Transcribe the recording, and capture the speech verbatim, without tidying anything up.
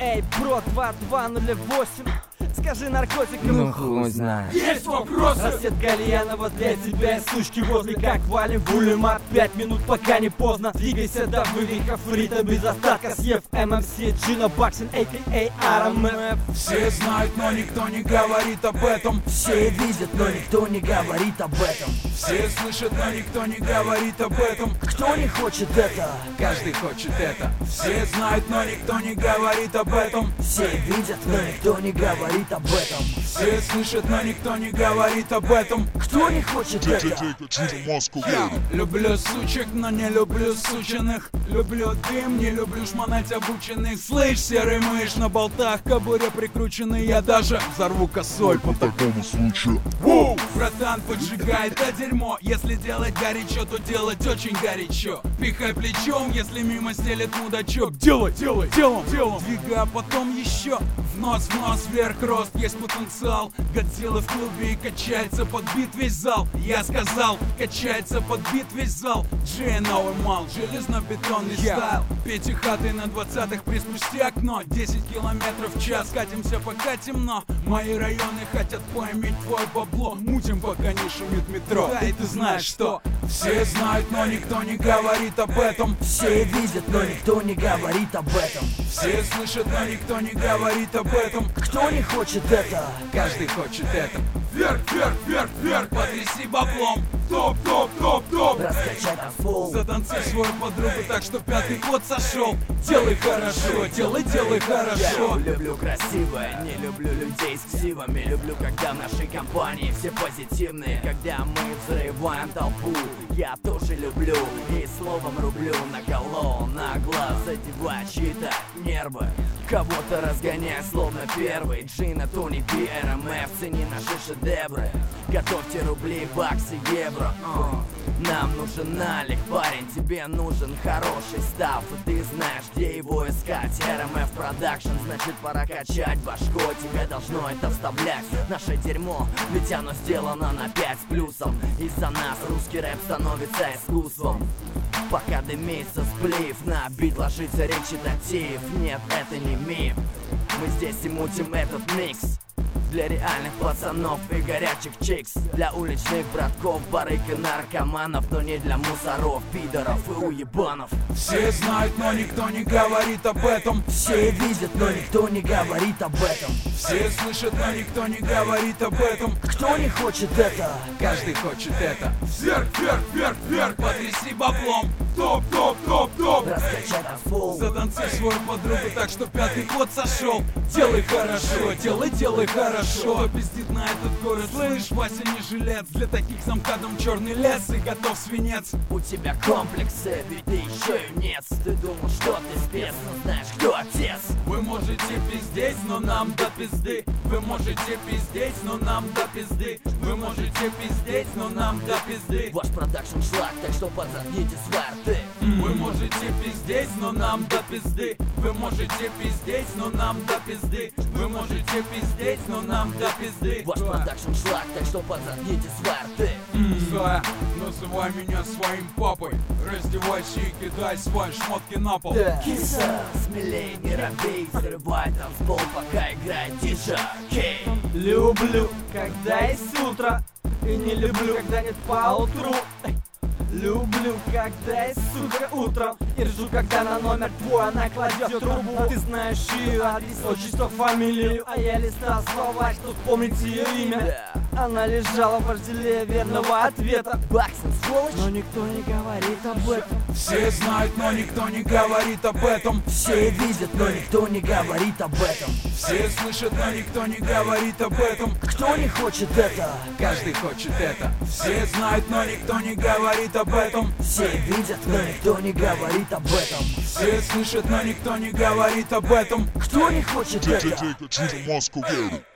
Эй, бро, два два ноль восемь. Скажи наркотикам, ну хуй знает. Есть вопросы? Рассвет кальянова для тебя и сучки возле. Как валим в улемат, пять минут пока не поздно. Двигайся до вывихов, рита без остатка. Съев эм эм си, Джина Баксин, а ка а ар эм эф. Все знают, но никто не говорит об этом. Все видят, но никто не говорит об этом. Все слышат, но никто не говорит об этом. Кто не хочет это? Каждый хочет это. Все знают, но никто не говорит об этом. Все видят, но никто не говорит об этом. Все слышат, но никто не говорит об этом. Кто не хочет это? Я люблю сучек, но не люблю сученых. Люблю дым, не люблю шмонать обученных. Слышь, серый мышь на болтах, кобуре прикрученный. Я даже взорву косой по такому случаю. Воу! Братан, поджигай это дерьмо. Если делать горячо, то делать очень горячо. Пихай плечом, если мимо стелет мудачок. Делай, делай, делом, делом. Двигай, а потом еще. В нос, в нос, вверх, рост, есть потенциал. Годзилла в клубе и качается под бит весь зал. Я сказал, качается под бит весь зал. Джей новый мал, железно-бетонный yeah. стайл. Пятихатый на двадцатых приспусти окно. Десять километров в час, катимся пока темно. Мои районы хотят поиметь твое бабло. Мутим, пока не шумит метро. Да, и ты знаешь что? Все знают, но никто не говорит об этом. Все видят, но никто не говорит об этом. Все слышат, но никто не говорит об этом. Кто не хочет это? Каждый хочет это. Вверх, вверх, вверх, вверх, потряси баблом. Топ, топ, топ, топ. Раскачай танцпол. Затанцуй свою подругу так, что пятый год сошел. Делай хорошо, делай, делай хорошо. Я люблю красивое, не люблю людей с ксивами. Люблю, когда в нашей компании все позитивные. Когда мы взрываем толпу, я тоже люблю. И словом рублю на голову, на глаз задевая чьи-то нервы. Кого-то разгоняя, словно первый. Джина, Тони, Пи, эр эм эф, цени наши шедевры. Готовьте рубли, баксы, евро. uh. Нам нужен налик, парень, тебе нужен хороший став. И ты знаешь, где его искать. эр эм эф Production, значит пора качать башку. Тебе должно это вставлять. Наше дерьмо, ведь оно сделано на пять с плюсом. Из-за нас русский рэп становится искусством. Пока дымится сплив, на бит ложится речитатив. Нет, это не миф. Мы здесь и мутим этот микс. Для реальных пацанов и горячих чикс. Для уличных братков, барыг и наркоманов. Но не для мусоров, пидоров и уебанов. Все знают, но никто не говорит об этом. Все видят, но никто не говорит об этом. Все слышат, но никто не говорит об этом. Кто не хочет это? Каждый хочет это. Вверх, вверх, вверх, вверх, потряси баблом. Топ, топ, топ, топ. Раскачай танцпол. Затанцуй свою подругу так, что пятый год сошел. Делай хорошо, делай, делай хорошо. Кто пиздит на этот город, слышь, Вася не жилец. Для таких за МКАДом черный лес и готов свинец. У тебя комплексы, ведь ты еще юнец. Ты думал, что ты спец, но знаешь, кто отец. Вы можете пиздеть, но нам до пизды. Вы можете пиздеть, но нам до пизды. Вы можете пиздеть, но нам до пизды. Ваш продакшн шлак, так что подзагните сварты. Вы можете пиздеть, но нам до пизды. Вы можете пиздеть, но нам до пизды. Вы можете пиздеть, но нам до пизды. Ваш продакшн шлак, так что подзагните сварты. Зоя, называй меня своим папой. Раздевайся и кидай свои шмотки на пол. Киса, смелей, не робей. Взрывай танцпол, пока играет диджей. Люблю, когда есть утро. И не люблю, когда нет поутру. Люблю, когда есть, сука, утром. И ржу, когда на номер твой она кладет трубу. Ты знаешь ее адрес, отчество, фамилию. А я листал слова, что вспомнить ее имя. Она лежала в вожделе верного ответа. Баксин, сволочь. Но никто не говорит об этом. Все знают, но никто не говорит об этом. Все видят, но никто не говорит об этом. Все слышат, но никто не говорит об этом. Кто не хочет это? Каждый хочет это. Все знают, но никто не говорит об этом. Все видят, но никто не говорит об этом. Все слышат, но никто не говорит об этом. Кто не хочет это?